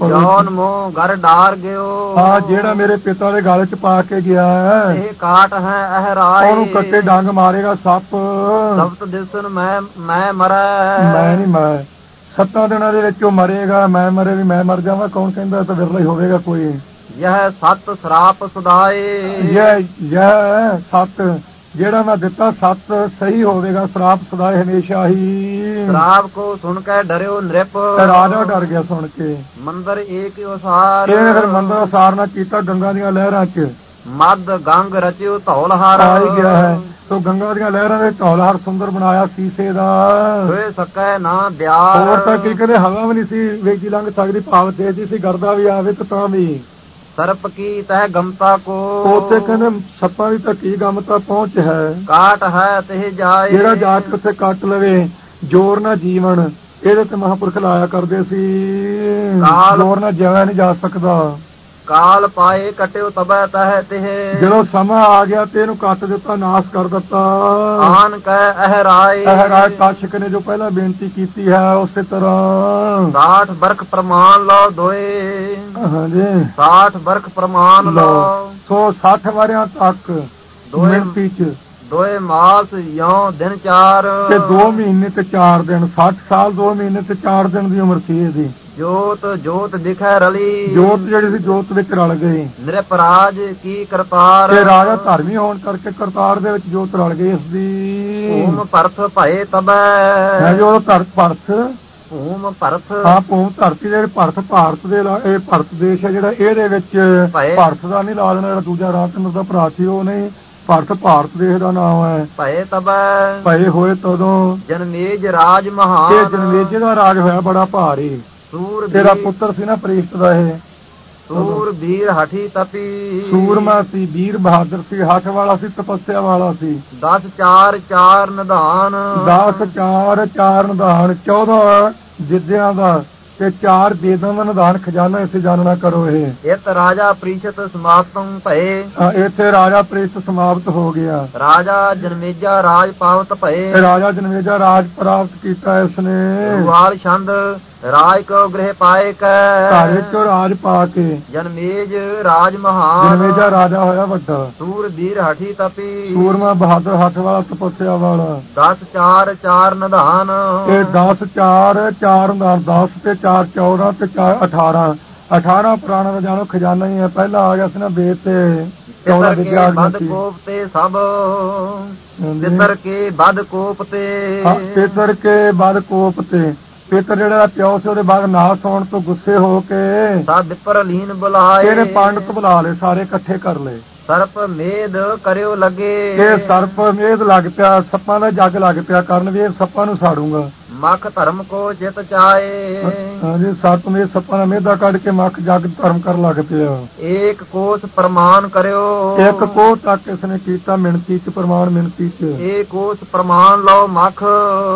John ਮੋਹ ਘਰ ਡਾਰ ਗਿਓ। ਹਾਂ, ਜਿਹੜਾ ਮੇਰੇ ਪਿਤਾ ਦੇ ਗਲ ਚ ਪਾ ਕੇ ਗਿਆ ਹੈ, ਇਹ ਕਾਟ ਹੈ ਅਹਰਾਏ। ਉਹਨੂੰ ਕੱਟੇ ਡੰਗ ਮਾਰੇਗਾ ਸੱਪ। ਸਬਤ ਦਿਸਨ ਮੈਂ ਮਰੈ। ਮੈਂ ਨਹੀਂ, ਮੈਂ 7 ਦਿਨਾਂ ਦੇ ਵਿੱਚ ਉਹ ਮਰੇਗਾ। ਮੈਂ ਮਰੇ ਵੀ ਮੈਂ ਮਰ ਜਾਵਾਂ, ਕੌਣ ਕਹਿੰਦਾ? ਤਾਂ ਵਿਰਲਾ ਹੀ ਹੋਵੇਗਾ ਕੋਈ। ਯਹ ਸਤ ਸਰਾਪ ਸਦਾਏ। ਇਹ ਸੱਤ ਜਿਹੜਾ ਮੈਂ ਦਿੱਤਾ, ਸੱਤ ਸਹੀ ਹੋਵੇਗਾ। ਸਰਾਪ ਸਦਾਏ ਹਮੇਸ਼ਾ ਹੀ। ਸ਼ਰਾਪ ਕੋ ਸੁਣ ਕੇ ਡਰਿਓ ਨ੍ਰਿਪ। ਰਾਜਾ ਡਰ ਗਿਆ ਸੁਣ ਕੇ। ਮੰਦਰ ਏਕ ਉਸਾਰ। ਇਹਨੇ ਫਿਰ ਮੰਦਰ ਉਸਾਰ ਨਾ ਕੀਤਾ ਗੰਗਾ ਦੀਆਂ ਲਹਿਰਾਂ ਚ। ਮਦ ਗੰਗ ਰਚਿਓ ਧੌਲਹਾਰ। ਆ ਹੀ ਗਿਆ ਹੈ ਤੋ ਗੰਗਾ ਦੀਆਂ ਲਹਿਰਾਂ ਦੇ ਧੌਲਹਾਰ ਸੁੰਦਰ ਬਣਾਇਆ ਸੀਸੇ ਦਾ। ਹੋਏ ਸਕੈ ਨਾ ਦਿਆਰ। ਹੋਰ ਤਾਂ ਕੀ ਕਦੇ ਹਵਾ ਵੀ ਨਹੀਂ ਸੀ ਵੇਖੀ ਲੰਘ ਸਕਦੀ, ਭਾਵ ਤੇਜ਼ੀ ਸੀ, ਗਰਦਾ ਵੀ ਆਵੇ ਤਾਂ ਵੀ। ਸਰਪ ਕੀ ਤਹਿ ਗਮਤਾ ਕੋ। ਉੱਥੇ ਕਹਿੰਦੇ ਸੱਪਾਂ ਦੀ ਤਾਂ ਕੀ ਗਮਤਾ ਪਹੁੰਚ ਹੈ। ਕਾਟ ਹੈ ਤੇ ਜਾਏ। ਜਿਹੜਾ ਜਾ ਕੇ ਉੱਥੇ ਕੱਟ ਲਵੇ। ਜ਼ੋਰ ਨਾ ਜੀਵਨ, ਇਹਦੇ ਤੇ ਮਹਾਂਪੁਰਖ ਲਾਇਆ ਕਰਦੇ ਸੀ। ਜ਼ੋਰ ਨਾਲ ਜਿਵੇਂ ਨਹੀਂ ਜਾ ਸਕਦਾ। ਕਾਲ ਪਾਏ ਕਟਿਓ ਤਬੈ ਤਹਿ ਤਿਹ। ਜਦੋਂ ਸਮਾਂ ਆ ਗਿਆ ਤੇ ਇਹਨੂੰ ਕੱਟ ਦਿੱਤਾ, ਨਾਸ ਕਰ ਦਿੱਤਾ। ਆਨ ਕਹਿ ਅਹਰਾਏ। ਅਹਰਾਏ ਕਾਸ਼ਕ ਨੇ ਜੋ ਪਹਿਲਾਂ ਬੇਨਤੀ ਕੀਤੀ ਹੈ ਉਸੇ ਤਰ੍ਹਾਂ। 60 ਬਰਖ ਪ੍ਰਮਾਣ ਲਓ ਦੋਏ। ਹਾਂਜੀ, 60 ਬਰਖ ਪ੍ਰਮਾਣ ਲਓ। ਸੋ 60 ਵਰਿਆਂ ਤੱਕ ਮਿਹਨਤੀ ਚ ਦੋਏ ਮਾਸ ਯੋਂ ਦਿਨ 4 ਤੇ 2 ਮਹੀਨੇ ਤੇ 4 ਦਿਨ। 60 ਸਾਲ 2 ਮਹੀਨੇ ਤੇ 4 ਦਿਨ ਦੀ ਉਮਰ ਸੀ ਇਹਦੀ। ਜੋਤ ਜੋਤ ਦਿਖੈ ਰਲੀ। ਜੋਤ ਜਿਹੜੀ ਸੀ ਜੋਤ ਵਿੱਚ ਰਲ ਗਈ। ਨਿਰਪਰਾਜ ਕੀ ਕਰਤਾਰ। ਤੇ ਰਾਜਾ ਧਰਮੀ ਹੋਣ ਕਰਕੇ ਕਰਤਾਰ ਦੇ ਵਿੱਚ ਜੋਤ ਰਲ ਗਈ ਇਸਦੀ। ਭੂਮ ਭਰਤ ਭਏ ਤਬੈ। ਹੈ ਜੋ ਭਰਤ ਭੂਮ ਭਰਤ। ਹਾਂ, ਭੂਮ ਧਰਤੀ ਦੇ ਭਰਤ ਭਾਰਤ ਦੇ ਇਹ ਭਾਰਤ ਦੇਸ਼ ਹੈ ਜਿਹੜਾ, ਇਹਦੇ ਵਿੱਚ ਭਾਰਤ ਦਾ ਨਹੀਂ ਲਾ ਦੇਣਾ। ਜਿਹੜਾ ਦੂਜਾ ਰਾਮਚੰਦਰ ਦਾ ਭਰਾ ਸੀ ਉਹ ਨਹੀਂ, ਭਾਰਤ ਭਾਰਤ ਦੇਸ਼ ਦਾ ਨਾਮ ਹੈ। ਭਏ ਤਬੈ ਭਏ ਹੋਏ ਤਦੋਂ। ਜਨਮੇਜ ਰਾਜ ਮਹਾਨ। ਇਹ ਜਨਮੇਜੇ ਦਾ ਰਾਜ ਹੋਇਆ ਬੜਾ ਭਾਰੀ। ਸੂਰ ਤੇਰਾ ਪੁੱਤਰ ਸੀ ਨਾ ਪ੍ਰੀਸ਼ਟ ਦਾ ਇਹ। ਸੂਰ ਵੀਰ ਹਠੀ ਤਪੀ। ਸੂਰਮਾ ਸੀ, ਵੀਰ ਬਹਾਦਰ ਸੀ, ਹੱਠ ਵਾਲਾ ਸੀ, ਤਪੱਸਿਆ ਵਾਲਾ ਸੀ। 10 4 4 ਨਿਧਾਨ। 10 4 4 ਨਿਧਾਨ। 14 ਵਿਦਿਆ ਦਾ ਤੇ 4 ਵੇਦਾਂ ਦਾ ਨਿਧਾਨ ਖਜ਼ਾਨਾ ਇੱਥੇ ਜਾਣਨਾ ਕਰੋ। ਇਹ ਇਤ ਰਾਜਾ ਪ੍ਰੀਸ਼ਤ ਸਮਾਪਤੰ ਭਏ। ਇੱਥੇ ਰਾਜਾ ਪ੍ਰੀਸ਼ਤ ਸਮਾਪਤ ਹੋ ਗਿਆ। ਰਾਜਾ ਜਨਮੇਜਾ ਰਾਜ ਪਾਵਤ ਭਏ। ਰਾਜਾ ਜਨਮੇਜਾ ਰਾਜ ਪ੍ਰਾਪਤ ਕੀਤਾ ਇਸਨੇ। ਵਾਲ ਛੰਦ ਰਾਜ ਕੋ ਗ੍ਰਹਿ ਪਾਏ ਕੈ। ਘਰ ਵਿੱਚੋਂ ਰਾਜ ਪਾ ਕੇ ਜਨਮੇਜ ਰਾਜ ਮਹਾਨ। ਜਨਮੇਜਾ ਰਾਜਾ ਹੋਇਆ ਵੱਡਾ। ਸੂਰ ਵੀਰ ਹਠੀ ਤਪੀ। ਸੂਰਮਾ ਬਹਾਦਰ ਹੱਥ ਵਾਲਾ ਤਪੱਸਿਆ ਵਾਲਾ। 10 4 4 ਨਿਧਾਨ। ਇਹ 10 4 4 ਨਿਧਾਨ। 10 ਤੇ 4 14 ਤੇ 4 18। 18 ਪੁਰਾਣਾ ਦਾ ਜਾਣੋ ਖਜ਼ਾਨਾ ਹੀ ਹੈ। ਪਹਿਲਾਂ ਆ ਗਿਆ ਸੀ ਨਾ ਵੇਦ ਤੇ 14 ਵਿਦਿਆ ਬਦ ਕੋਪ ਤੇ ਸਭ। ਪਿਤਰ ਕੇ ਬਦ ਕੋਪ ਤੇ। ਪਿਤਰ ਕੇ ਬਦ ਕੋਪ ਤੇ। ਪਿਤਰ ਜਿਹੜਾ ਪਿਓ ਸੀ ਉਹਦੇ ਬਾਅਦ ਨਾਸ ਹੋਣ ਤੋਂ ਗੁੱਸੇ ਹੋ ਕੇ ਸਭ ਵਿਪਰ ਲੀਨ ਬੁਲਾਏ। ਇਹਨੇ ਪੰਡਤ ਬੁਲਾ ਲਏ, ਸਾਰੇ ਇਕੱਠੇ ਕਰ ਲਏ। ਸਰਪ ਮੇਦ ਕਰਿਓ ਲੱਗੇ। ਇਹ ਸਰਪ ਮੇਦ ਲੱਗ ਪਿਆ, ਸੱਪਾਂ ਦਾ ਜੱਗ ਲੱਗ ਪਿਆ ਕਰਨ ਵੀ ਇਹ ਸੱਪਾਂ ਨੂੰ ਸਾੜੂਗਾ। ਮੱਖ ਧਰਮ ਕੋ ਚਿਤ ਚਾਏ। ਹਾਂਜੀ, ਸਰਪ ਮੇਦ ਸੱਪਾਂ ਦਾ ਮੇਦਾ ਕੱਢ ਕੇ ਮੱਖ ਜੱਗ ਧਰਮ ਕਰਨ ਲੱਗ ਪਿਆ। ਏਕ ਕੋਸ ਪ੍ਰਮਾਣ ਕਰਿਓ। ਇੱਕ ਕੋਹ ਤੱਕ ਇਸਨੇ ਕੀਤਾ ਮਿਣਤੀ ਚ, ਪ੍ਰਮਾਣ ਮਿਣਤੀ ਚ। ਏਕ ਕੋਸ ਪ੍ਰਮਾਣ ਲਓ ਮੱਖ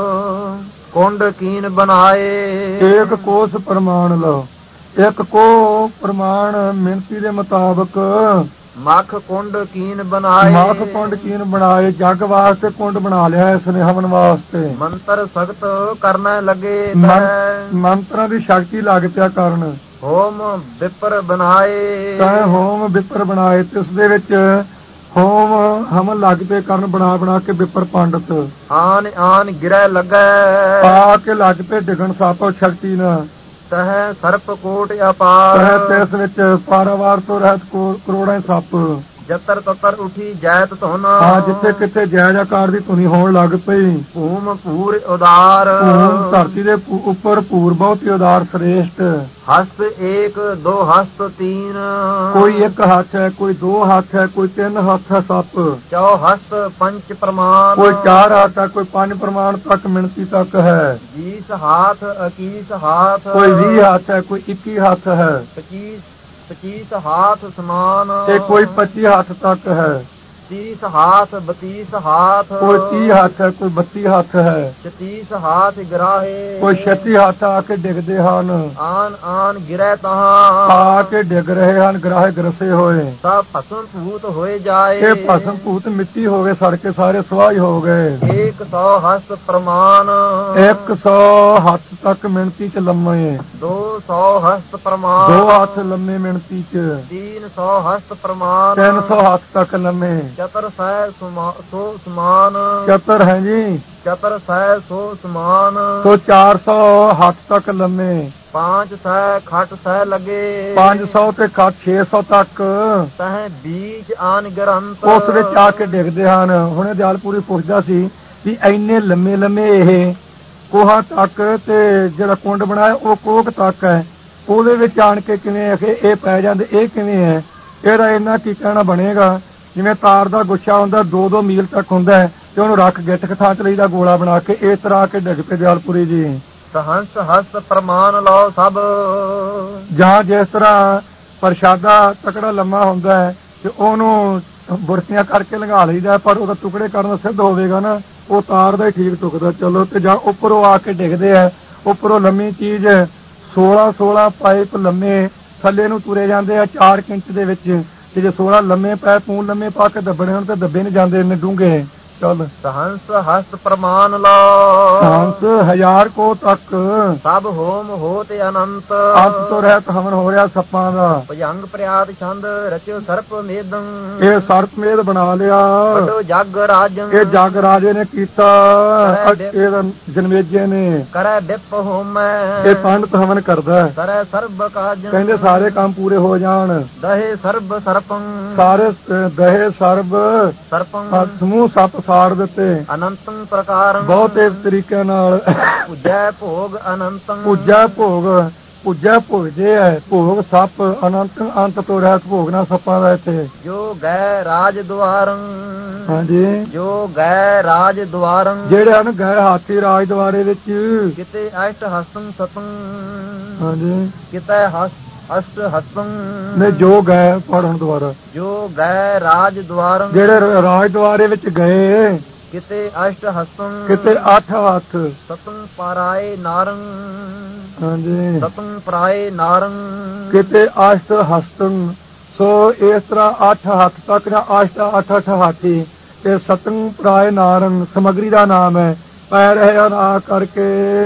ਕੁੰਡ ਕੀਨ ਬਣਾਏ। ਇੱਕ ਕੋਸ ਪ੍ਰਮਾਣ ਲਓ। ਇੱਕ ਕੋ ਪ੍ਰਮਾਣ ਮਿਣਤੀ ਦੇ ਮੁਤਾਬਕ ਮੱਖ ਕੁੰਡ ਕੀਨ ਬਣਾਏ। ਮੱਖ ਕੁੰਡ ਕੀਨ ਬਣਾਏ। ਜੱਗ ਵਾਸਤੇ ਕੁੰਡ ਬਣਾ ਲਿਆ ਇਸਨੇ ਹਵਨ ਵਾਸਤੇ। ਮੰਤਰ ਸਖਤ ਕਰਨਾ ਲੱਗੇ। ਮੰਤਰਾਂ ਦੀ ਸ਼ਕਤੀ ਲੱਗ ਪਿਆ ਕਰਨ। ਹੋਮ ਵਿਪਰ ਬਣਾਏ। ਤੈ ਹੋਮ ਵਿਪਰ ਬਣਾਏ। ਇਸ ਦੇ ਵਿੱਚ ਹੋਮ ਹਵਨ ਲੱਗ ਪਏ ਕਰਨ ਬਣਾ ਬਣਾ ਕੇ। ਵਿਪਰ ਪੰਡਤ ਆਨ ਆਨ ਗਿਰੈ ਲੱਗੈ। ਪਾ ਕੇ ਲੱਗ ਪਏ ਡਿਗਣ ਸੱਪ ਸ਼ਕਤੀ ਨਾਲ। ਤਹ ਸਰਪ ਕੋਟ ਅਪਾਰ। ਇਸ ਵਿੱਚ ਪਾਰਾਵਾਰ ਤੋਂ ਰਹਿਤ ਕਰੋੜਾਂ ਸੱਪ। ਜਤਰ ਤਤਰ ਉਠੀ ਜੈਤ ਧੁਨ। ਹਾਂ, ਜਿੱਥੇ ਕਿੱਥੇ ਜੈਜ ਆਕਾਰ ਦੀ ਧੁਨੀ ਹੋਣ ਲੱਗ ਪਈ। ਭੂਮ ਪੂਰ ਉਦਾਰ। ਭੂਮ ਧਰਤੀ ਦੇ ਉੱਪਰ ਪੂਰ ਬਹੁਤ ਹੀ ਉਦਾਰ ਸ੍ਰੇਸ਼ਟ। ਹਸਤ 1 2 ਹਸਤ 3। ਕੋਈ 1 ਹੱਥ ਹੈ, ਕੋਈ 2 ਹੱਥ ਹੈ, ਕੋਈ 3 ਹੱਥ ਹੈ ਸੱਪ। ਚੌ ਹਸਤ ਪੰਚ ਪ੍ਰਮਾਣ। ਕੋਈ 4 ਹੱਥ ਹੈ, ਕੋਈ 5 ਪ੍ਰਮਾਣ ਤੱਕ ਮਿਣਤੀ ਤੱਕ ਹੈ। 20 ਹਾਥ 21 ਹਾਥ। ਕੋਈ 20 ਹੱਥ ਹੈ, ਕੋਈ 21 ਹੱਥ ਹੈ। 25 ਹਾਥ ਸਮਾਨ। ਤੇ ਕੋਈ 25 ਹੱਥ ਤੱਕ ਹੈ। 30 हाथ 32 हाथ, कोई 30 हाथ है, कोई 32 हाथ है, 36 हाथ गिराहे, कोई 36 हाथ आके डिगदे ਹਨ, आन आन गिरै तहां, ਆ ਕੇ ਡਿੱਗ ਰਹੇ ਹਨ, ਗਰਾਹੇ ਗਰਸੇ ਹੋਏ। सब भस्म भूत होए जाए, ਇਹ ਭਸਮ ਭੂਤ ਮਿੱਟੀ ਹੋ ਗਏ, ਸੜ ਕੇ ਸਾਰੇ ਸਵਾਹ ਹੀ ਹੋ ਗਏ। 100 हस्त प्रमाण, 100 ਹੱਥ ਤੱਕ ਮਿਣਤੀ ਚ ਲੰਮੇ, 200 हस्त प्रमाण, 2 ਹੱਥ ਲੰਮੇ ਮਿਣਤੀ ਚ, 300 हस्त प्रमाण, 300 ਹੱਥ ਤੱਕ ਲੰਮੇ। चतर सै सो समान, ਚਤਰ ਹੈ ਜੀ, चतर सै सो समान, तो 400 ਹੱਥ ਤੱਕ ਲੰਮੇ, 500 खट सै लगे, 500 ਤੇ ਖੱਟ 600 ਤੱਕ तह बीच आन गरंत, ਉਸ ਵਿੱਚ ਆ ਕੇ ਡਿੱਗਦੇ ਹਨ। ਹੁਣੇ ਦਿਆਲਪੁਰੀ ਪੁੱਛਦਾ ਸੀ ਵੀ ਇੰਨੇ ਲੰਮੇ ਲੰਮੇ ਇਹ ਕੋਹਾਂ ਤੱਕ ਤੇ ਜਿਹੜਾ ਕੁੰਡ ਬਣਾਇਆ ਉਹ ਕੋਕ ਤੱਕ ਹੈ, ਉਹਦੇ ਵਿੱਚ ਆਣ ਕੇ ਕਿਵੇਂ ਇਹ ਪੈ ਜਾਂਦੇ, ਇਹ ਕਿਵੇਂ ਹੈ? ਇਹਦਾ ਇੰਨਾ ਕੀ ਕਹਿਣਾ ਬਣੇਗਾ, ਜਿਵੇਂ ਤਾਰ ਦਾ ਗੁੱਛਾ ਹੁੰਦਾ 2-2 ਮੀਲ ਤੱਕ ਹੁੰਦਾ ਹੈ ਤੇ ਉਹਨੂੰ ਰੱਖ ਗਿੱਠ ਥਾਂ ਚ ਲਈਦਾ ਗੋਲਾ ਬਣਾ ਕੇ, ਇਸ ਤਰ੍ਹਾਂ ਆ ਕੇ ਡਿੱਗ ਪਏ ਦਿਆਲਪੁਰੀ ਜੀ। सहंस हस्त प्रमाण लो सब, ਜਾਂ ਜਿਸ ਤਰ੍ਹਾਂ ਪ੍ਰਸ਼ਾਦਾ ਤਕੜਾ ਲੰਮਾ ਹੁੰਦਾ ਹੈ ਤੇ ਉਹਨੂੰ ਬੁਰਕੀਆਂ ਕਰਕੇ ਲੰਘਾ ਲਈਦਾ, ਪਰ ਉਹਦਾ ਟੁਕੜੇ ਕਰਨ ਸਿੱਧ ਹੋਵੇਗਾ ਨਾ, ਉਹ ਤਾਰ ਦਾ ਹੀ ਠੀਕ ਟੁਕਦਾ। ਚਲੋ, ਤੇ ਜਾਂ ਉੱਪਰੋਂ ਆ ਕੇ ਡਿੱਗਦੇ ਆ, ਉੱਪਰੋਂ ਲੰਮੀ ਚੀਜ਼ 16 ਪਾਈਪ ਲੰਮੇ ਥੱਲੇ ਨੂੰ ਤੁਰੇ ਜਾਂਦੇ ਆ 4 ਇੰਚ ਦੇ ਵਿੱਚ, ਤੇ ਜੇ 16 ਲੰਮੇ ਪੈ ਪੂੰ ਲੰਮੇ ਪਾ ਕੇ ਦੱਬਣੇ ਹੋਣ ਤੇ ਦੱਬੇ ਨਹੀਂ ਜਾਂਦੇ ਇੰਨੇ ਡੂੰਘੇ। चल सहंस हस्त प्रमाण लो, सहंस 1000 को तक, सब होम होते अनंत, अंत तो रहत हवन हो रहा सप्पां दा, भुजंग प्रयात छंद रचो सर्प मेदं, ये सर्प मेद बना लिया, बड़ो जग राजं, ये जग राजे ने कीता, जन्मेजे ने करे बिप होम, ये पंडित हवन करदा, करे सर्ब काजं, कहंदे सारे काम पूरे हो जान, दहे सर्ब सर्पं, सारे दहे सर्ब सर्पं, समूह सप ਸਾੜ ਦਿੱਤੇ, ਅਨੰਤੰ ਪ੍ਰਕਾਰੰ, ਬਹੁਤ ਇਸ ਤਰੀਕੇ ਨਾਲ ਪੂਜੈ ਭੋਗ ਅਨੰਤੰ, ਪੂਜਾ ਭੋਜੇ ਹੈ, ਭੋਗ ਸੱਪ ਅਨੰਤ ਅੰਤ ਤੋਂ ਰਹਿਤ ਭੋਗਣਾ ਸੱਪਾਂ ਦਾ ਇੱਥੇ। ਜੋ ਗੈ ਰਾਜ ਦੁਆਰੰ, ਹਾਂਜੀ, ਜੋ ਗੈ ਰਾਜ ਦੁਆਰੰ, ਜਿਹੜੇ ਹਨ ਗਏ ਹਾਥੀ ਰਾਜ ਦੁਆਰੇ ਵਿੱਚ, ਕਿਤੇ ਅਸ਼ਟ ਹਸਤੰ ਸਤੰ, ਹਾਂਜੀ, ਕਿਤੇ ਅਸ਼ਟ ਹਸਤੰ ਨੇ ਜੋ ਗਏ ਪੜਨ ਦੁਆਰਾ, ਜੋ ਗੈ ਰਾਜ ਦੁਆਰੰ, ਜਿਹੜੇ ਰਾਜ ਦੁਆਰੇ ਵਿੱਚ ਗਏ, ਕਿਤੇ ਅਸ਼ਟ ਹਸਤੰ, ਕਿਤੇ 8 ਹੱਥ, ਸਤੰ ਪਾਰਾਏ ਨਾਰੰ, ਹਾਂਜੀ, ਸਤੰ ਪਰਾਏ ਨਾਰੰ, ਕਿਤੇ ਅਸ਼ਟ ਹਸਤੰ। ਸੋ ਇਸ ਤਰ੍ਹਾਂ 8 ਹੱਥ ਤੱਕ ਨਾ ਅਸ਼ਟ 8 ਹਾਥੀ ਤੇ ਸਤੰ ਪਰਾਏ ਨਾਰੰ ਸਮਗਰੀ ਦਾ ਨਾਮ ਹੈ। ਪੈ ਰਹੇ ਹਨ ਆ ਕਰਕੇ,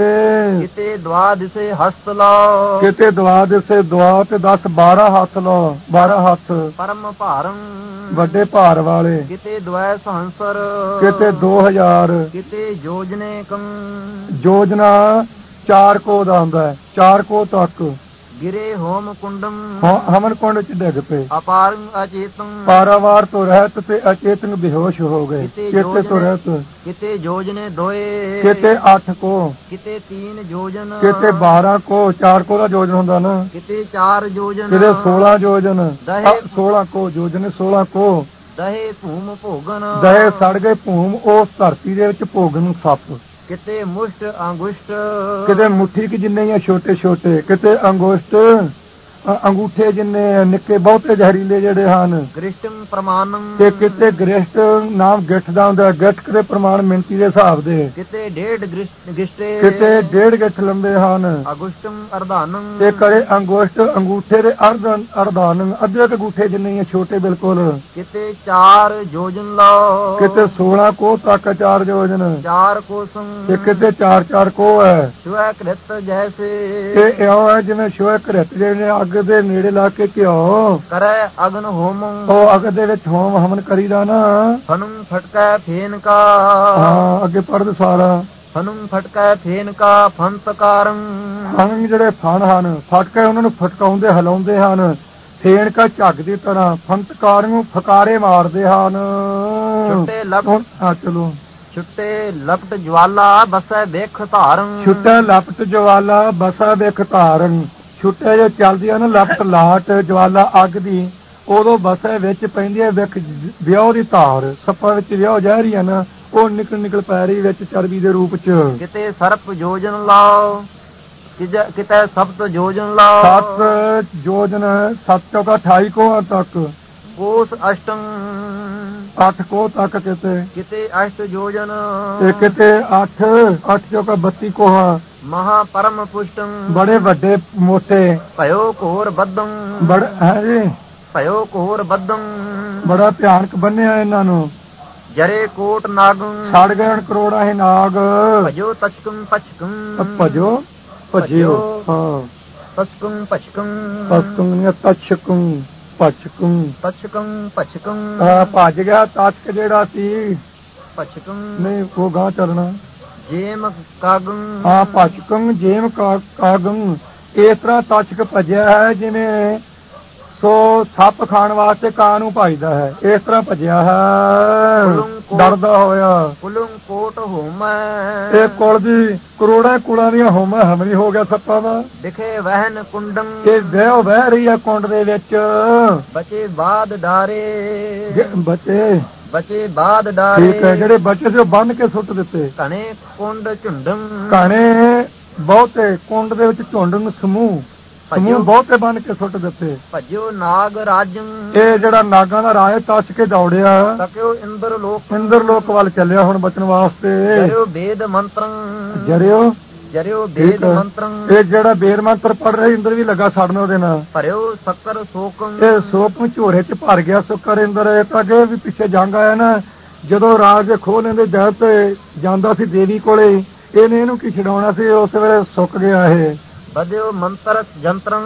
ਕਿਤੇ ਦਵਾਦਿਸੇ ਹਸਤ ਲਓ, ਕਿਤੇ ਦਵਾਦਿਸੇ ਦਵਾ ਤੇ 10-12 ਹੱਥ ਲਓ, 12 ਹੱਥ ਪਰਮ ਭਾਰੰ, ਵੱਡੇ ਭਾਰ ਵਾਲੇ, ਕਿਤੇ ਦਵੈ ਸਹੰਸਰ, ਕਿਤੇ 2000, ਕਿਤੇ ਯੋਜਨੇ ਕੰ, ਯੋਜਨਾ 4 ਕੋ ਦਾ ਹੁੰਦਾ ਹੈ, 4 ਕੋ ਤੱਕ ਗਿਰੇ ਹੋਮ ਕੁੰਡਮ, ਹਵਨ ਕੁੰਡ ਚ ਡਿੱਗ ਪਏ, ਅਪਾਰੰ ਅਚੇਤੰ, ਪਾਰਾਵਾਰ ਤੋਂ ਰਹਿਤ ਤੇ ਅਚੇਤਨ ਬੇਹੋਸ਼ ਹੋ ਗਏ, ਚੇਤੇ ਤੋਂ ਰਹਿਤ, ਕਿਤੇ ਯੋਜਨੇ ਦੋਏ, ਕਿਤੇ 8 ਕੋ, ਕਿਤੇ 3 ਯੋਜਨ, ਕਿਤੇ 12 ਕੋ, 4 ਕੋ ਦਾ ਯੋਜਨ ਹੁੰਦਾ ਨਾ, ਕਿਤੇ 4 ਯੋਜਨ, ਕਿਤੇ 16 ਯੋਜਨ, 16 ਕੋ ਯੋਜਨ, 16 ਕੋ ਦਹੇ ਭੂਮ ਭੋਗਨ, ਦਹੇ ਸੜ ਗਏ ਭੂਮ ਉਸ ਧਰਤੀ ਦੇ ਵਿੱਚ ਭੋਗਨ ਸੱਪ, ਕਿਤੇ ਮੁਸ਼ਟ ਅੰਗੁਸ਼ਟ, ਕਿਤੇ ਮੁੱਠੀ ਕਿ ਜਿੰਨੇ ਹੀ ਛੋਟੇ ਛੋਟੇ, ਕਿਤੇ ਅੰਗੁਸ਼ਟ ਅੰਗੂਠੇ ਜਿੰਨੇ ਨਿੱਕੇ ਬਹੁਤੇ ਜ਼ਹਿਰੀਲੇ ਜਿਹੜੇ ਹਨ, ਗ੍ਰਿਸ਼ਟਮ ਪ੍ਰਮਾਣਮ, ਤੇ ਕਿਤੇ ਗ੍ਰਿਸ਼ਟ ਨਾਮ ਗਿੱਠ ਦਾ ਹੁੰਦਾ, ਗਿੱਠ ਦੇ ਪ੍ਰਮਾਣ ਮਿਣਤੀ ਦੇ ਹਿਸਾਬ ਦੇ, ਕਿਤੇ 1.5 ਗਿਸ਼ਟੇ, ਕਿਤੇ 1.5 ਗਿੱਠ ਲੰਬੇ ਹਨ, ਅਗੁਸ਼ਟਮ ਅਰਧਾਨੰ, ਤੇ ਕਰੇ ਅੰਗੁਸ਼ਟ ਅੰਗੂਠੇ ਦੇ ਅਰਧਾਨੰ ਅੱਧੇ ਕੁ ਅੰਗੂਠੇ ਜਿੰਨੇ ਹੀ ਛੋਟੇ ਬਿਲਕੁਲ, ਕਿਤੇ 4 ਯੋਜਨ ਲਓ, ਕਿਤੇ 16 ਕੋਹ ਤੱਕ 4 ਯੋਜਨ, 4 ਕੋਸੰ, ਤੇ ਕਿਤੇ 4 ਕੋਹ ਹੈ। ਸ਼ੁਐ ਕ੍ਰਿਤ ਜੈਸੇ, ਇਹ ਇਉਂ ਹੈ ਜਿਵੇਂ ਸ਼ੁਐ ਕ੍ਰਿਤ ਜਿਹੜੇ ਅੱਗ ਦੇ ਨੇੜੇ ਲਾ ਕੇ ਘਿਓ ਕਰੈ ਅਗਨ ਹੋਮ, ਉਹ ਅੱਗ ਦੇ ਵਿੱਚ ਹੋਮ ਹਵਨ ਕਰੀਦਾ ਨਾ, ਫਨੁਮ ਫਟਕੈ ਫੇਨ ਕਾ, ਹਾਂ ਅੱਗੇ ਪੜਦ ਸਾਰਾ, ਫਨੁਮ ਫਟਕੈ ਫੇਨ ਕਾ ਫੰਤਕਾਰੰ, ਫਨ ਜਿਹੜੇ ਫਣ ਹਨ ਫਟਕੇ ਉਹਨਾਂ ਨੂੰ ਫਟਕਾਉਂਦੇ ਹਿਲਾਉਂਦੇ ਹਨ, ਫੇਨ ਕਾ ਝੱਗ ਦੀ ਤਰ੍ਹਾਂ, ਫੰਤਕਾਰ ਨੂੰ ਫਕਾਰੇ ਮਾਰਦੇ ਹਨ। ਛੁੱਟੇ ਲਪਟ, ਹਾਂ ਚਲੋ, ਛੁੱਟੇ ਲਪਟ ਜਵਾਲਾ ਬਸੈ ਵੇਖ ਧਾਰੰ, ਛੁੱਟੇ ਲਪਟ ਜਵਾਲਾ ਬਸੈ ਵੇਖ ਧਾਰੰ, ਛੁੱਟੇ ਜੋ ਚੱਲਦੀਆਂ ਨਾ ਲਪਟ ਲਾਟ ਜਵਾਲਾ ਅੱਗ ਦੀ, ਉਦੋਂ ਬਸੇ ਵਿੱਚ ਪੈਂਦੀ ਹੈ ਵਿਖ ਵਿਆਹ ਦੀ ਧਾਰ, ਸੱਪਾਂ ਵਿੱਚ ਵਿਆਹ ਜਾ ਰਹੀਆਂ ਨਾ, ਉਹ ਨਿਕਲ ਪੈ ਰਹੀ ਵਿੱਚ ਚਰਬੀ ਦੇ ਰੂਪ ਚ। ਕਿਤੇ ਸਰਪ ਯੋਜਨ ਲਾਓ, ਕਿਤੇ ਸਪਤ ਯੋਜਨ ਲਾਓ, 7 ਯੋਜਨ 7 ਚੌਕਾ 28 ਕੋਹਾਂ ਤੱਕ, ਕੋਸ ਅਸ਼ਟੰ 8 ਕੋਹ ਤੱਕ ਕਿਤੇ ਕਿਤੇ ਅਸ਼ਟ ਯੋਜਨ ਤੇ ਕਿਤੇ 8 ਚੌਕਾ 32 ਕੋਹਾ ਮਹਾ ਪਰਮ ਪੁਸ਼ਟੰ ਬੜੇ ਵੱਡੇ ਮੋਟੇ ਭਇਓ ਘੋਰ ਬੱਦੰ ਬੜਾ ਹੈ ਜੀ ਭਇਓ ਘੋਰ ਬੱਦੰ ਬੜਾ ਭਿਆਨਕ ਬੰਨਿਆ ਇਹਨਾਂ ਨੂੰ ਜਰੇ ਕੋਟ ਨਾਗੰ ਛੜ ਗਏ ਕਰੋੜਾਂ ਹੀ ਨਾਗ ਭਜੋ ਤਚਕੰ ਪਚਕੰ ਭਜੋ ਭਜਿਓ ਹਾਂ ਤਚਕੰ ਪਚਕੰ ਤਸਕੰ ਤਛਕੰ ਪਛਕੰ ਤਚਕੰ ਪਚਕੰ ਭੱਜ ਗਿਆ ਤਛਕ ਜਿਹੜਾ ਸੀ ਪਚਕੰ ਨਹੀਂ ਉਹ ਗਾਂ ਚੱਲਣਾ ਜੇਮ ਕਾਗੰ ਹਾਂ ਪਛਕੰ ਜੇਮ ਕਾਗੰ ਇਸ ਤਰ੍ਹਾਂ ਤਛਕ ਭਜਿਆ ਹੈ ਜਿਵੇਂ ਸੋ ਸੱਪ ਖਾਣ ਵਾਸਤੇ ਕਾਂ ਨੂੰ ਭਜਦਾ ਹੈ ਇਸ ਤਰ੍ਹਾਂ ਭਜਿਆ ਹੈ ਡਰਦਾ ਹੋਇਆ ਕੁਲੰ ਕੋਟ ਹੋਮੈ ਇਹ ਕੁਲ ਦੀ ਕਰੋੜਾਂ ਕੁਲਾਂ ਦੀਆਂ ਹੋਮੈ ਹਮਲੀ ਹੋ ਗਿਆ ਸੱਪਾਂ ਦਾ ਦਿਖੇ ਵਹਿਨ ਕੁੰਡੰ ਇਹ ਵਹਿ ਰਹੀ ਹੈ ਕੁੰਡ ਦੇ ਵਿੱਚ ਬਚੇ ਬਾਦ ਡਾਰੇ ਬਚੇ ਬਾਦ ਡਾਰੇ ਠੀਕ ਹੈ ਜਿਹੜੇ ਬਚੇ ਸੀ ਉਹ ਬੰਨ ਕੇ ਸੁੱਟ ਦਿੱਤੇ ਘਣੇ ਕੁੰਡ ਝੁੰਡੰ ਘਣੇ ਬਹੁਤੇ ਕੁੰਡ ਦੇ ਵਿੱਚ ਝੁੰਡ ਸਮੂਹ ਬਹੁਤੇ ਬੰਨ ਕੇ ਸੁੱਟ ਦਿੱਤੇ ਭਜਿਓ ਨਾਗ ਰਾਜੰ ਇਹ ਜਿਹੜਾ ਨਾਗਾਂ ਦਾ ਰਾਜ ਤੱਸ ਕੇ ਦੌੜਿਆ ਤਕਿਓ ਇੰਦਰ ਲੋਕ ਵੱਲ ਚੱਲਿਆ ਹੁਣ ਬਚਣ ਵਾਸਤੇ ਜਰਿਓ ਵੇਦ ਮੰਤਰੰ ਜਰਿਓ ਵੇਦ ਮੰਤਰੰ ਇਹ ਜਿਹੜਾ ਵੇਦ ਮੰਤਰ ਪੜ ਰਿਹਾ ਇੰਦਰ ਵੀ ਲੱਗਾ ਸੜਨ ਉਹਦੇ ਨਾਲ ਭਰਿਓ ਸ਼ੱਕਰ ਸੋਕੰ ਇਹ ਸੋਕ ਝੋਰੇ ਚ ਭਰ ਗਿਆ ਸ਼ੱਕਰ ਇੰਦਰ ਇਹ ਤਾਂ ਅੱਗੇ ਵੀ ਪਿੱਛੇ ਜੰਗ ਆਇਆ ਨਾ ਜਦੋਂ ਰਾਜ ਖੋਹ ਲੈਂਦੇ ਜਦ ਤੇ ਜਾਂਦਾ ਸੀ ਦੇਵੀ ਕੋਲੇ ਇਹਨੇ ਇਹਨੂੰ ਕੀ ਛਡਾਉਣਾ ਸੀ ਉਸ ਵੇਲੇ ਸੁੱਕ ਗਿਆ ਇਹ ਬਦਿਓ ਮੰਤਰ ਜੰਤਰੰ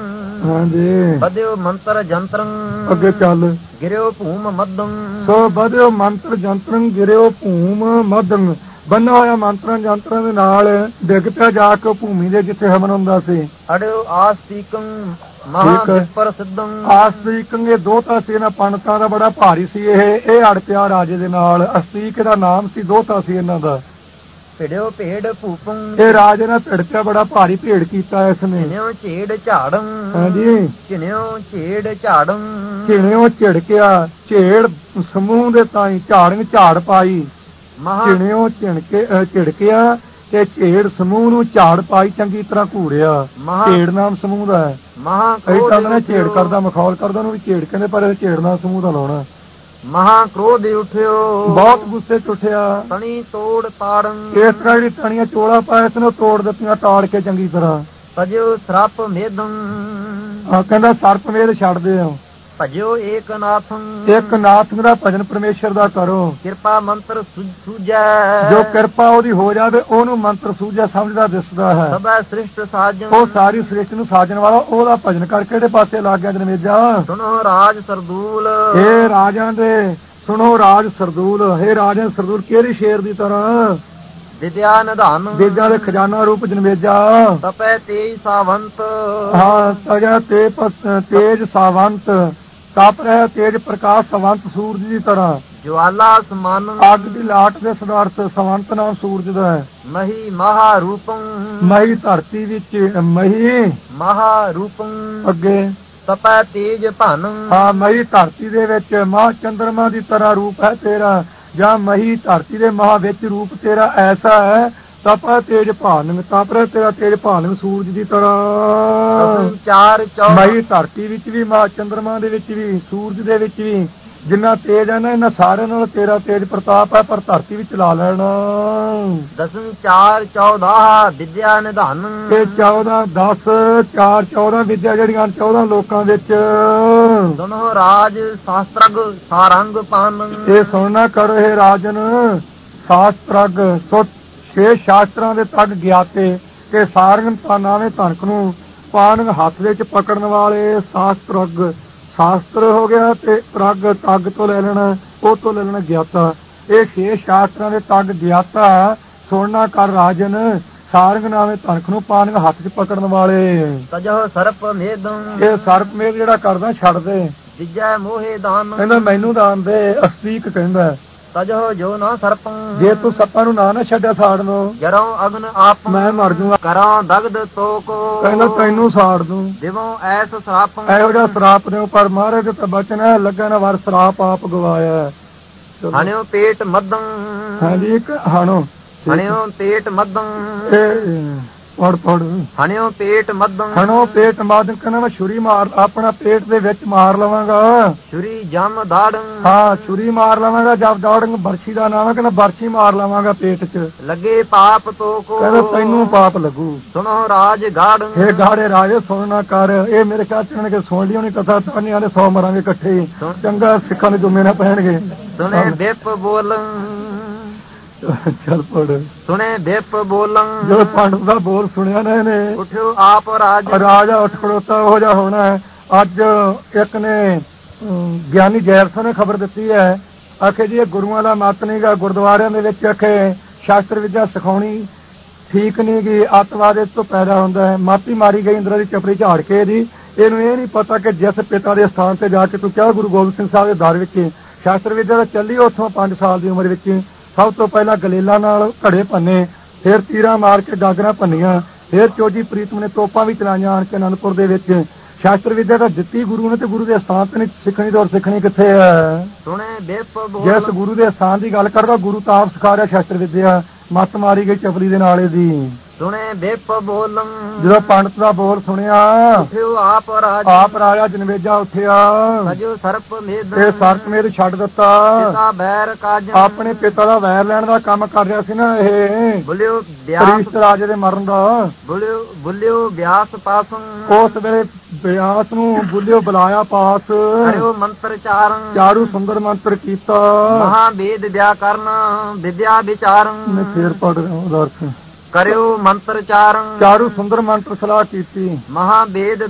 ਹਾਂਜੀ ਬਦਿਓ ਮੰਤਰ ਜੰਤਰੰ ਅੱਗੇ ਚੱਲ ਗਿਰਿਓ ਭੂਮ ਮਦੰ ਸੋ ਬਦਿਓ ਮੰਤਰ ਜੰਤਰੰ ਗਿਰਿਓ ਭੂਮ ਮਦੰ ਬੰਨਾ ਹੋਇਆ ਮੰਤਰਾਂ ਜੰਤਰਾਂ ਦੇ ਨਾਲ ਡਿੱਗ ਪਿਆ ਜਾ ਕੇ ਭੂਮੀ ਦੇ ਜਿੱਥੇ ਹਵਨ ਹੁੰਦਾ ਸੀ ਅੜਿਓ ਆਸਤੀਕੰ ਮਹਾ ਪ੍ਰਸਿੱਧੰ ਆਸਤੀਕੰ ਇਹ ਦੋਤਾ ਸੀ ਇਹਨਾਂ ਪੰਡਤਾਂ ਦਾ ਬੜਾ ਭਾਰੀ ਸੀ ਇਹ ਅੜ ਪਿਆ ਰਾਜੇ ਦੇ ਨਾਲ ਅਸਤੀਕ ਦਾ ਨਾਮ ਸੀ ਦੋਤਾ ਸੀ ਇਹਨਾਂ ਦਾ ਭਿੜਿਓ ਭੇੜ ਭੂਪੰ ਇਹ ਰਾਜੇ ਨੇ ਭਿੜਕਿਆ ਬੜਾ ਭਾਰੀ ਭੇੜ ਕੀਤਾ ਇਸਨੇ ਚਿਣਿਓ ਝੇੜ ਝਾੜੰ ਹਾਂਜੀ ਚਿਣਿਓ ਝੇੜ ਝਾੜੰ ਚਿਣਿਓ ਝਿੜਕਿਆ ਝੇੜ ਸਮੂਹ ਦੇ ਤਾਈ ਝਾੜਨ ਝਾੜ ਪਾਈ ਚਿਣਿਓ ਝਿੜਕਿਆ ਤੇ ਝੇੜ ਸਮੂਹ ਨੂੰ ਝਾੜ ਪਾਈ ਚੰਗੀ ਤਰ੍ਹਾਂ ਘੂਰਿਆ ਝੇੜ ਨਾਮ ਸਮੂਹ ਦਾ ਹੈ ਕਈ ਕਹਿੰਦੇ ਝੇੜ ਕਰਦਾ ਮਖੌਲ ਕਰਦਾ ਉਹਨੂੰ ਵੀ ਝੇੜ ਕਹਿੰਦੇ ਪਰ ਇਹ ਝੇੜ ਨਾਮ ਸਮੂਹ ਦਾ ਲਾਉਣਾ ਮਹਾ ਕ੍ਰੋਧ ਉਠਿਓ ਬਹੁਤ ਗੁੱਸੇ ਚ ਉੱਠਿਆ ਤਣੀ ਤੋੜ ਤਾੜਨ ਇਸ ਤਰ੍ਹਾਂ ਜਿਹੜੀ ਤਣੀਆਂ ਚੋਲਾ ਪਾਇਆ ਇਸਨੂੰ ਤੋੜ ਦਿੱਤੀਆਂ ਤਾੜ ਕੇ ਚੰਗੀ ਤਰ੍ਹਾਂ ਭਜਿਓ ਸਰਪ ਮੇਦੰ ਕਹਿੰਦਾ ਸਰਪ ਮੇਦ ਛੱਡਦੇ ਆ ਭਜਿਓ ਏਕਨਾਥੰ ਇੱਕ ਨਾਥ ਦਾ ਭਜਨ ਪਰਮੇਸ਼ਰ ਦਾ ਕਰੋ ਕਿਰਪਾ ਮੰਤਰ ਸੂਝੈ ਜੋ ਕਿਰਪਾ ਉਹਦੀ ਹੋ ਜਾਵੇ ਉਹਨੂੰ ਮੰਤਰ ਸੂਝਿਆ ਸਮਝਦਾ ਦਿਸਦਾ ਹੈ ਸਭਾ ਸ੍ਰਿਸ਼ਟ ਸਾਜਨ ਉਹ ਸਾਰੀ ਸ੍ਰਿਸ਼ਟੀ ਨੂੰ ਸਾਜਣ ਵਾਲਾ ਉਹਦਾ ਭਜਨ ਕਰਕੇ ਕਿਹੜੇ ਪਾਸੇ ਲੱਗ ਗਿਆ ਜਨਮੇਜਾ ਸੁਣੋ ਰਾਜ ਸਰਦੂਲ ਇਹ ਰਾਜਾਂ ਦੇ ਸੁਣੋ ਰਾਜ ਸਰਦੂਲ ਇਹ ਰਾਜਾ ਸਰਦੂਲ ਕਿਹੜੀ ਸ਼ੇਰ ਦੀ ਤਰ੍ਹਾਂ ਵਿਦਿਆ ਨਿਧਾਨ ਵਿਦਿਆ ਦੇ ਖਜ਼ਾਨਾ ਰੂਪ ਜਨਮੇਜਾ ਤਪੈ ਤੇਜ ਸਾਵੰਤ ਹਾਂ ਸਜਾ ਤੇਜ ਸਾਵੰਤ ਤਪ ਰਿਹਾ ਤੇਜ ਪ੍ਰਕਾਸ਼ ਸਵੰਤ ਸੂਰਜ ਦੀ ਤਰ੍ਹਾਂ ਜਵਾਲਾ ਸਮਾਨ ਅੱਗ ਦੀ ਲਾਟ ਦੇ ਸਦਾਰਥ ਸਵੰਤ ਨਾਮ ਸੂਰਜ ਦਾ ਹੈ ਮਹੀ ਮਹਾ ਰੂਪੰ ਮਹੀ ਧਰਤੀ ਵਿੱਚ ਮਹੀ ਮਹਾ ਰੂਪੰ ਅੱਗੇ ਤਪੈ ਤੇਜ ਭਨ ਹਾਂ ਮਹੀ ਧਰਤੀ ਦੇ ਵਿੱਚ ਮਹਾ ਚੰਦਰਮਾ ਦੀ ਤਰ੍ਹਾਂ ਰੂਪ ਹੈ ਤੇਰਾ ਜਾਂ ਮਹੀ ਧਰਤੀ ਦੇ ਮਹਾ ਵਿੱਚ ਰੂਪ ਤੇਰਾ ਐਸਾ ਹੈ ਤਪਾ ਤੇਜ ਭਾਨੰਗ ਤਪਰਾ ਤੇਰਾ ਤੇਜ ਭਾਨੰਗ ਸੂਰਜ ਦੀ ਤਰ੍ਹਾਂ ਚਾਰ ਮਹੀ ਧਰਤੀ ਵਿੱਚ ਵੀ ਮਹਾ ਚੰਦਰਮਾ ਦੇ ਵਿੱਚ ਵੀ ਸੂਰਜ ਦੇ ਵਿੱਚ ਵੀ ਜਿੰਨਾ ਤੇਜ ਹੈ ਨਾ ਇਹਨਾਂ ਸਾਰਿਆਂ ਨਾਲ ਤੇਰਾ ਤੇਜ ਪ੍ਰਤਾਪ ਹੈ ਪਰ ਧਰਤੀ ਵਿੱਚ ਲਾ ਲੈਣਾ 10 4 14 ਵਿਦਿਆ ਨਿਧਾਨ ਤੇ 14 10 4 14 ਵਿਦਿਆ ਜਿਹੜੀਆਂ 14 ਲੋਕਾਂ ਵਿੱਚ ਦੋਨੋਂ ਰਾਜ ਸ਼ਾਸਤਰਗ ਸਾਰੰਗ ਪਾਨ ਇਹ ਸੁਣਨਾ ਕਰੋ ਇਹ ਰਾਜਨ ਸ਼ਾਸਤਰਗ ਸੋ 6 ਸ਼ਾਸਤਰਾਂ ਦੇ ਤੱਕ ਗਿਆਤੇ ਤੇ ਸਾਰੰਗ ਪਾਨਾਵੇਂ ਧਨਕ ਨੂੰ ਪਾਨ ਹੱਥ ਵਿੱਚ ਪਕੜਨ ਵਾਲੇ ਸ਼ਾਸਤਰਗ ਸ਼ਾਸਤਰ ਹੋ ਗਿਆ ਤੇ ਪ੍ਰਗ ਤੱਗ ਤੋਂ ਲੈ ਲੈਣਾ ਉਹ ਤੋਂ ਲੈ ਲੈਣਾ ਗਿਆਤਾ ਇਹ 6 ਸ਼ਾਸਤਰਾਂ ਦੇ ਤੱਗ ਗਿਆਤਾ ਸੁਣਨਾ ਕਰ ਰਾਜਨ ਸਾਰੰਗ ਨਾਵੇਂ ਧਨਕ ਨੂੰ ਪਾਨ ਹੱਥ 'ਚ ਪਕੜਨ ਵਾਲੇ ਤਜਹ ਸਰਪ ਮੇਦੰ ਇਹ ਸਰਪ ਮੇਦ ਜਿਹੜਾ ਕਰਦਾ ਛੱਡ ਦੇ ਜਿਜੈ ਮੋਹੇ ਦਾਨ ਕਹਿੰਦਾ ਮੈਨੂੰ ਦਾਨ ਦੇ ਅਸਤੀਕ ਕਹਿੰਦਾ ਤਜੋ ਜੋ ਨਾ ਸਰਪੰ ਜੇ ਤੂੰ ਸੱਪਾਂ ਨੂੰ ਨਾ ਛੱਡਿਆ ਸਾੜ ਨੂੰ ਜਰੋਂ ਅਗਨ ਆਪ ਮੈਂ ਮਰ ਜੂਗਾ ਕਰਾਂ ਦਗਦ ਤੋਕੋ ਕਹਿੰਦਾ ਤੈਨੂੰ ਸਾੜ ਦੂੰ ਦੇਵੋਂ ਐਸ ਸਰਾਪੰ ਇਹੋ ਜਿਹਾ ਸਰਾਪ ਦਿਓ ਪਰ ਮਹਾਰਾਜ ਤਾਂ ਬਚਨ ਹੈ ਲੱਗਾ ਨਾ ਵਾਰ ਸਰਾਪ ਆਪ ਗਵਾਇਆ ਹਣਿਓ ਪੇਟ ਮਦੰ ਹਾਂਜੀ ਇੱਕ ਹਣੋ ਹਣਿਓ ਪੇਟ ਮਦੰ ਪੜ ਹਣਿਓ ਪੇਟ ਮੱਧਮ ਹਣੋ ਪੇਟ ਮਾਦਨ ਕਹਿੰਦਾ ਮੈਂ ਛੁਰੀ ਮਾਰ ਆਪਣਾ ਪੇਟ ਦੇ ਵਿੱਚ ਮਾਰ ਲਵਾਂਗਾ ਛੁਰੀ ਜਮ ਦਾੜੰ ਹਾਂ ਛੁਰੀ ਮਾਰ ਲਵਾਂਗਾ ਜਦ ਦੌੜਨ ਬਰਛੀ ਦਾ ਨਾਮ ਹੈ ਕਹਿੰਦਾ ਬਰਛੀ ਮਾਰ ਲਵਾਂਗਾ ਪੇਟ 'ਚ ਲੱਗੇ ਪਾਪ ਤੋ ਕੋ ਕਹਿੰਦਾ ਤੈਨੂੰ ਪਾਪ ਲੱਗੂ ਸੁਣੋ ਰਾਜ ਗਾੜੰ ਇਹ ਗਾੜੇ ਰਾਜੇ ਸੁਣਨਾ ਕਰ ਇਹ ਮੇਰੇ ਖਿਆਲ ਚ ਕਿ ਸੁਣ ਲਿਓ ਨਹੀਂ ਕਥਾ ਤਾਨੀਆਂ ਦੇ 100 ਮਰਾਂਗੇ ਇਕੱਠੇ ਹੀ। ਚੰਗਾ ਸਿੱਖਾਂ ਦੇ ਜੁਮੇ ਨਾ ਪੈਣਗੇ ਸੁਣੇ ਬਿਪ ਬੋਲੰ ਚੱਲ ਪੜ ਸੁਣੇ ਬਿਪ ਬੋਲੰ ਜਦੋਂ ਪੰਡਤ ਦਾ ਬੋਲ ਸੁਣਿਆ ਨਾ ਇਹਨੇ ਉਠਿਓ ਆਪ ਰਾਜਾ ਉੱਠ ਖੜੋਤਾ ਉਹ ਜਿਹਾ ਹੋਣਾ ਹੈ। ਅੱਜ ਇੱਕ ਨੇ ਗਿਆਨੀ ਜੈਲ ਸਿੰਘ ਨੇ ਖਬਰ ਦਿੱਤੀ ਹੈ ਆਖੇ ਜੀ ਇਹ ਗੁਰੂਆਂ ਦਾ ਮਤ ਨਹੀਂਗਾ ਗੁਰਦੁਆਰਿਆਂ ਦੇ ਵਿੱਚ ਆਖੇ ਸ਼ਾਸਤਰ ਵਿਦਿਆ ਸਿਖਾਉਣੀ ਠੀਕ ਨਹੀਂ ਗੀ ਅੱਤਵਾਦ ਇਸ ਤੋਂ ਪੈਦਾ ਹੁੰਦਾ ਹੈ। ਮਾਪੀ ਮਾਰੀ ਗਈ ਇੰਦਰਾ ਦੀ ਚਪੜੀ ਝਾੜ ਕੇ ਇਹਨੂੰ ਇਹ ਨਹੀਂ ਪਤਾ ਕਿ ਜਿਸ ਪਿਤਾ ਦੇ ਸਥਾਨ ਤੇ ਜਾ ਕੇ ਤੂੰ ਕਿਹਾ ਗੁਰੂ ਗੋਬਿੰਦ ਸਿੰਘ ਸਾਹਿਬ ਦੇ ਦਰ ਵਿੱਚ ਸ਼ਾਸਤਰ ਵਿਦਿਆ ਦਾ ਚੱਲੀ ਉੱਥੋਂ 5 ਸਾਲ ਦੀ ਉਮਰ ਵਿੱਚ ਸਭ ਤੋਂ ਪਹਿਲਾਂ ਗਲੇਲਾਂ ਨਾਲ ਘੜੇ ਭੰਨੇ ਫਿਰ ਤੀਰਾਂ ਮਾਰ ਕੇ ਡਾਗਰਾਂ ਭੰਨੀਆਂ ਫਿਰ ਚੋਜੀ ਪ੍ਰੀਤਮ ਨੇ ਤੋਪਾਂ ਵੀ ਚਲਾਈਆਂ ਆਣ ਕੇ ਅਨੰਦਪੁਰ ਦੇ ਵਿੱਚ ਸ਼ਾਸਤਰ ਵਿਦਿਆ ਤਾਂ ਦਿੱਤੀ ਗੁਰੂ ਨੇ ਤੇ ਗੁਰੂ ਦੇ ਸਥਾਨ ਤੇ ਨਹੀਂ ਸਿੱਖਣੀ ਤੇ ਹੋਰ ਸਿੱਖਣੀ ਕਿੱਥੇ ਹੈ। ਸੁਣੇ ਬਿਪ ਜਿਸ ਗੁਰੂ ਦੇ ਸਥਾਨ ਦੀ ਗੱਲ ਕਰਦਾ ਗੁਰੂ ਤਾਂ ਆਪ ਸਿਖਾ ਰਿਹਾ ਸ਼ਾਸਤਰ ਵਿਦਿਆ ਮੱਤ ਮਾਰੀ ਗਈ ਚਪਲੀ ਦੇ ਨਾਲ ਇਹਦੀ। ਸੁਣੇ ਬਿਪ ਬੋਲੰ ਜਦੋਂ ਪੰਡਤ ਦਾ ਬੋਲ ਸੁਣਿਆ ਉਠਿਓ ਆਪ ਰਾਜਾ ਜਨਵੇਜਾ ਉੱਠਿਆ ਸਜੋ ਸਰਪ ਮੇਦ ਇਹ ਸਰਪ ਮੇਦ ਛੱਡ ਦਿੱਤਾ ਪਿਤਾ ਬੈਰ ਕਾਜ ਆਪਣੇ ਪਿਤਾ ਦਾ ਵੈਰ ਲੈਣ ਦਾ ਕੰਮ ਕਰ ਰਿਹਾ ਸੀ ਨਾ ਇਹ ਬੁਲਿਓ ਵਿਆਸ ਪ੍ਰੀਸ਼ਟ ਰਾਜੇ ਦੇ ਮਰਨ ਦਾ ਬੁਲਿਓ ਵਿਆਸ ਪਾਸੰ ਉਸ ਵੇਲੇ ਵਿਆਸ ਨੂੰ ਬੁਲਿਓ ਬੁਲਾਇਆ ਪਾਸ ਕਰਿਓ ਮੰਤਰ ਚਾਰੰ ਚਾਰੂ ਸੁੰਦਰ ਮੰਤਰ ਕੀਤਾ ਮਹਾਵੇਦ ਵਿਆਕਰਨ ਵਿਦਿਆ ਵਿਚਾਰੰ ਮੈਂ ਫੇਰ ਪੜ ਰਿਹਾ ਉਹਦਾ ਅਰਥ ਕਰਿਓ ਮੰਤਰ ਚਾਰੰ ਚਾਰੂ ਸੁੰਦਰ ਮੰਤਰ ਸਲਾਹ ਕੀਤੀ ਮਹਾਵੇਦ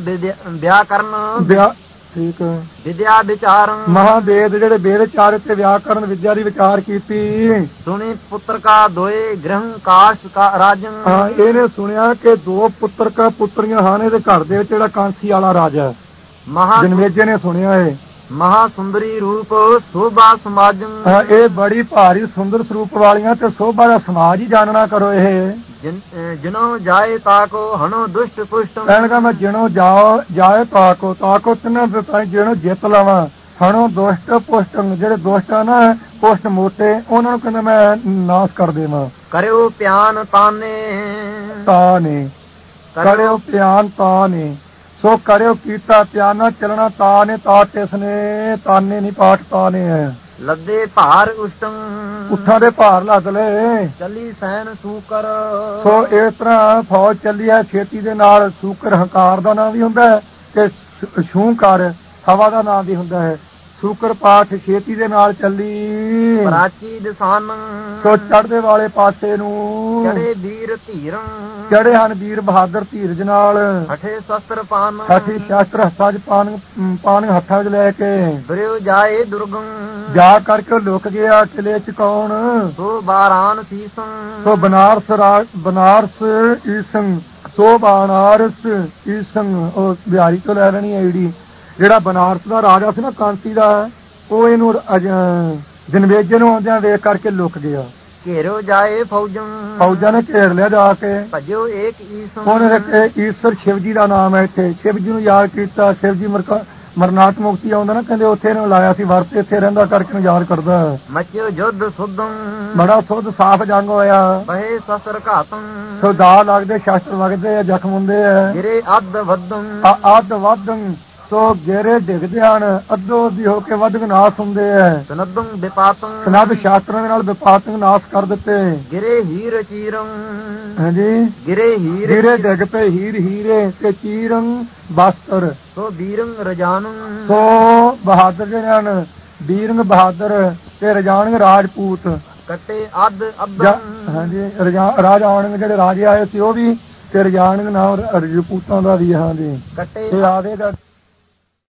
ਵਿਆਕਰਨ ਠੀਕ ਹੈ ਵਿਦਿਆ ਵਿਚਾਰੰ ਮਹਾਵੇਦ ਜਿਹੜੇ ਵੇਦ ਚਾਰ ਤੇ ਵਿਆਕਰਨ ਵਿਦਿਆ ਦੀ ਵਿਚਾਰ ਕੀਤੀ ਸੁਣੀ ਪੁੱਤਰ ਕਾ ਦੋਏ ਗ੍ਰਹਿ ਕਾਸ਼ ਕਾ ਰਾਜਨ ਹਾਂ ਇਹਨੇ ਸੁਣਿਆ ਕਿ 2 ਪੁੱਤਰ ਕਾ ਪੁੱਤਰੀਆਂ ਹਨ ਇਹਦੇ ਘਰ ਦੇ ਵਿੱਚ ਜਿਹੜਾ ਕਾਂਸੀ ਵਾਲਾ ਰਾਜਾ ਜਨਮੇਜੇ ਨੇ ਸੁਣਿਆ ਹੈ ਮਹਾ ਸੁੰਦਰੀ ਰੂਪ ਸੋਭਾ ਸਮਾਜੰ ਇਹ ਬੜੀ ਭਾਰੀ ਸੁੰਦਰ ਸਰੂਪ ਵਾਲੀਆਂ ਤੇ ਸੋਭਾ ਦਾ ਸਮਾਜ ਹੀ ਜਾਣਨਾ ਕਰੋ ਇਹ ਜਿਨੋ ਜਾਏ ਤਾਕੋ ਹਣੋ ਦੁਸ਼ਟ ਪੁਸ਼ਟ ਕਹਿਣਗਾ ਮੈਂ ਜਿਨੋ ਜਾਏ ਤਾਕੋ ਤਿੰਨਾਂ ਵਿਤਾਈ ਜਿਹਨੂੰ ਜਿੱਤ ਲਵਾਂ ਹਣੋ ਦੁਸ਼ਟ ਪੁਸ਼ਟ ਜਿਹੜੇ ਦੁਸ਼ਟ ਆ ਨਾ ਪੁਸ਼ਟ ਮੋਟੇ ਉਹਨਾਂ ਨੂੰ ਕਹਿੰਦਾ ਮੈਂ ਨਾਸ਼ ਕਰ ਦੇਵਾਂ ਕਰਿਓ ਪਿਆਨ ਤਾਨੇ ਕਰਿਓ ਪਿਆਨ ਤਾਨੇ ਸੋ ਕਰਿਓ ਕੀਤਾ ਪਿਆਨਾ ਚੱਲਣਾ ਤਾਨੇ ਤਾਟ ਇਸਨੇ ਤਾਨੇ ਨਹੀਂ ਪਾਠ ਤਾਨੇ ਹੈ ਲੱਦੇ ਭਾਰ ਉਸ਼ਟੰ ਉੱਠਾਂ ਦੇ ਭਾਰ ਲੱਦ ਲੈ ਚੱਲੀ ਸੈਨ ਸੂਕਰ ਸੋ ਇਸ ਤਰ੍ਹਾਂ ਫੌਜ ਚੱਲੀ ਹੈ ਛੇਤੀ ਦੇ ਨਾਲ ਸੂਕਰ ਹੰਕਾਰ ਦਾ ਨਾਮ ਵੀ ਹੁੰਦਾ ਹੈ ਤੇ ਸ਼ੂੰਕਾਰ ਹਵਾ ਦਾ ਨਾਮ ਵੀ ਹੁੰਦਾ ਹੈ ਸੂਕਰ ਪਾਠ ਛੇਤੀ ਦੇ ਨਾਲ ਚੱਲੀ ਪ੍ਰਾਚੀ ਦਿਸਾਨ ਸੋ ਚੜ੍ਹਦੇ ਵਾਲੇ ਪਾਸੇ ਨੂੰ ਚੜੇ ਵੀਰ ਧੀਰੰ ਚੜੇ ਹਨ ਵੀਰ ਬਹਾਦਰ ਧੀਰਜ ਨਾਲ ਹਠੇ ਸ਼ਸਤਰ ਪਾਨ ਹਠੀ ਸ਼ਸਤਰ ਹੱਥਾਂ 'ਚ ਪਾਨ ਹੱਥਾਂ 'ਚ ਲੈ ਕੇ ਦੁਰਿਓ ਜਾਏ ਦੁਰਗੰ ਜਾ ਕਰਕੇ ਲੁਕ ਗਿਆ ਕਿਲੇ 'ਚ ਕੌਣ ਸੋ ਬਾਰਾਨ ਸੀਸੰ ਸੋ ਬਨਾਰਸ ਈਸੰ ਸੋ ਬਨਾਰਸ ਈਸੰ ਉਹ ਬਿਹਾਰੀ ਤੋਂ ਲੈ ਲੈਣੀ ਆਈਡੀ ਜਿਹੜਾ ਬਨਾਰਸ ਦਾ ਰਾਜਾ ਸੀ ਨਾ ਕਾਂਸੀ ਦਾ ਉਹ ਇਹਨੂੰ ਜਨਵੇਜੇ ਨੂੰ ਆਉਂਦਿਆਂ ਵੇਖ ਕਰਕੇ ਲੁਕ ਗਿਆ ਘੇਰੋ ਜਾਏ ਫੌਜਾਂ ਨੇ ਘੇਰ ਲਿਆ ਜਾ ਕੇ ਭਜੋ ਏਕ ਈਸੰ ਉਹਨੇ ਈਸ਼ਰ ਸ਼ਿਵ ਜੀ ਦਾ ਨਾਮ ਹੈ ਇੱਥੇ ਸ਼ਿਵ ਜੀ ਨੂੰ ਯਾਦ ਕੀਤਾ ਸ਼ਿਵ ਜੀ ਮਰਨਾਟ ਮੁਕਤੀ ਆਉਂਦਾ ਨਾ ਕਹਿੰਦੇ ਉੱਥੇ ਇਹਨੂੰ ਲਾਇਆ ਸੀ ਵਰਤ ਇੱਥੇ ਰਹਿੰਦਾ ਕਰਕੇ ਨੂੰ ਯਾਦ ਕਰਦਾ ਮਚਿਓ ਜੁੱਧ ਸੁਧੰ ਬੜਾ ਸੁਧ ਸਾਫ਼ ਜੰਗ ਹੋਇਆ ਬਹੇ ਸ਼ਸਤਰ ਘਾਤੰ ਸੋ ਦਾ ਲੱਗਦੇ ਸ਼ਸਤਰ ਵਗਦੇ ਆ ਜ਼ਖਮ ਹੁੰਦੇ ਆ ਗਿਰੇ ਅੱਧ ਵਧੰ ਸੋ ਗੇਰੇ ਡਿੱਗਦੇ ਹਨ ਅੱਧੋ ਅੱਧੀ ਹੋ ਕੇ ਵੱਧ ਨਾਸ ਹੁੰਦੇ ਆ ਸਨਦੰ ਵਿਪਾਤੰ ਸਨਦ ਸ਼ਾਸਤਰਾਂ ਦੇ ਨਾਲ ਵਿਪਾਤੰ ਨਾਸ ਕਰ ਦਿੱਤੇ ਗਿਰੇ ਹੀਰ ਚੀਰੰ ਹਾਂਜੀ ਗਿਰੇ ਡਿੱਗ ਪਏ ਹੀਰੇ ਤੇ ਚੀਰੰ ਬਸਤਰ ਸੋ ਵੀਰੰ ਰਜਾਨੰ ਸੋ ਬਹਾਦਰ ਜਿਹੜੇ ਹਨ ਵੀਰੰਗ ਬਹਾਦਰ ਤੇ ਰਜਾਨੰਗ ਰਾਜਪੂਤ ਕੱਟੇ ਅੱਧ ਹਾਂਜੀ ਰਾਜਾਨੰਗ ਜਿਹੜੇ ਰਾਜੇ ਆਏ ਸੀ ਉਹ ਵੀ ਤੇ ਰਜਾਨੰਗ ਨਾਮ ਰਜਪੂਤਾਂ ਦਾ ਵੀ ਹਾਂਜੀ ਕੱਟੇ ਆਵੇਗਾ